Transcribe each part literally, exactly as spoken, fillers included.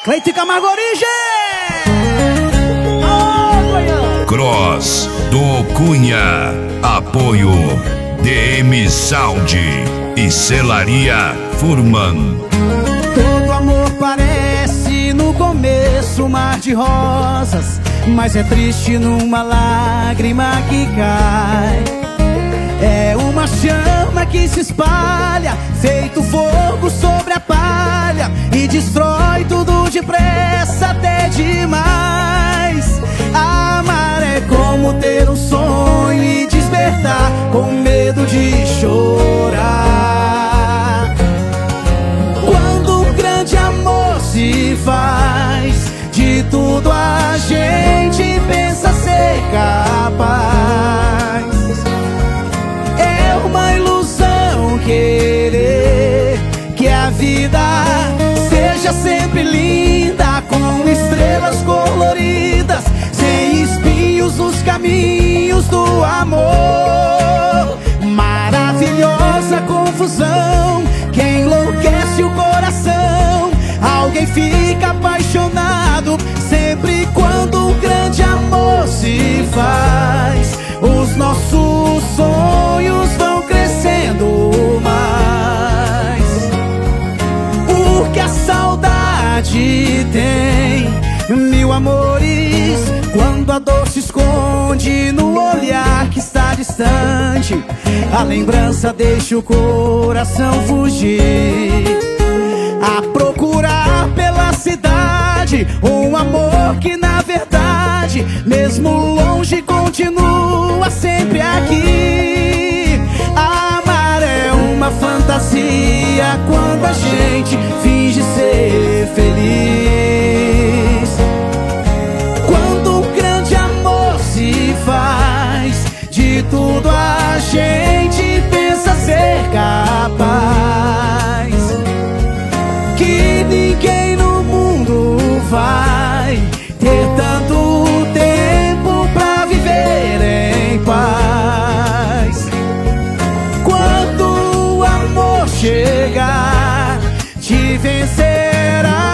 Cleite Camargo Origem! Cross do Cunha. Apoio D M Sound e Celaria Furman. Todo amor parece no começo um mar de rosas, mas é triste numa lágrima que cai. É uma chama que se espalha, feito fogo sobre a palha, e destrói tudo depressa até demais. Amar é como ter um sonho e despertar com medo de chorar. Quando um grande amor se faz, de tudo a gente pensa ser capaz. É uma ilusão querer que a vida seja sempre linda, com estrelas coloridas, sem espinhos nos caminhos do amor. Maravilhosa confusão que enlouquece o coração. Alguém fica apaixonado sempre quando um grande amor se faz. Os nossos sonhos vão crescendo mais, porque a saudade tem mil amores. Quando a dor se esconde no olhar que está distante, a lembrança deixa o coração fugir, a procurar pela cidade um amor que na verdade, mesmo longe, continua sempre aqui. Amar é uma fantasia quando a gente finge ser feliz. Quando um grande amor se faz, de tudo a gente pensa ser capaz. Que ninguém no mundo vai ter tanto tempo pra viver em paz. Quando o amor chegar, te vencerá.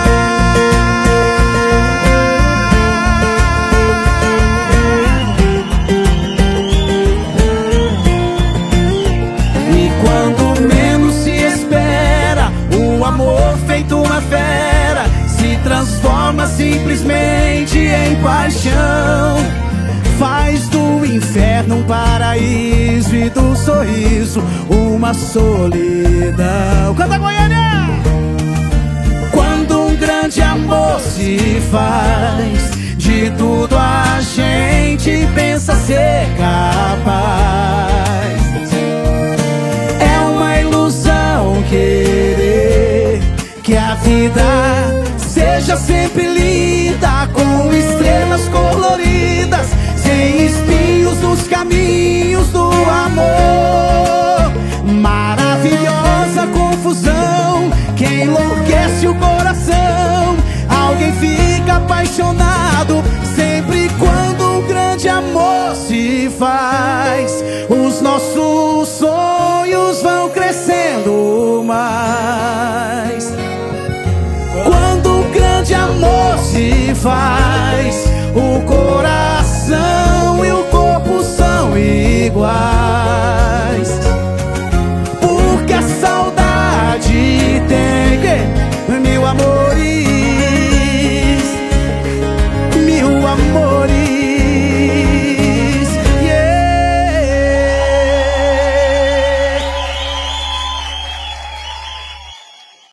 E quando menos se espera, o amor feito uma fera se transforma simplesmente em paixão. Faz do inferno um paraíso e do sorriso uma solidão. Canta, Goiânia! Quando um grande amor se faz, de tudo a gente pensa ser capaz. É uma ilusão querer que a vida seja sempre linda, com estrelas coloridas, sem espinhos nos caminhos do amor. Maravilhosa confusão que enlouquece o coração. Alguém fica apaixonado sempre quando um grande amor se faz. Os nossos sonhos vão crescendo mais, quando um grande amor se faz.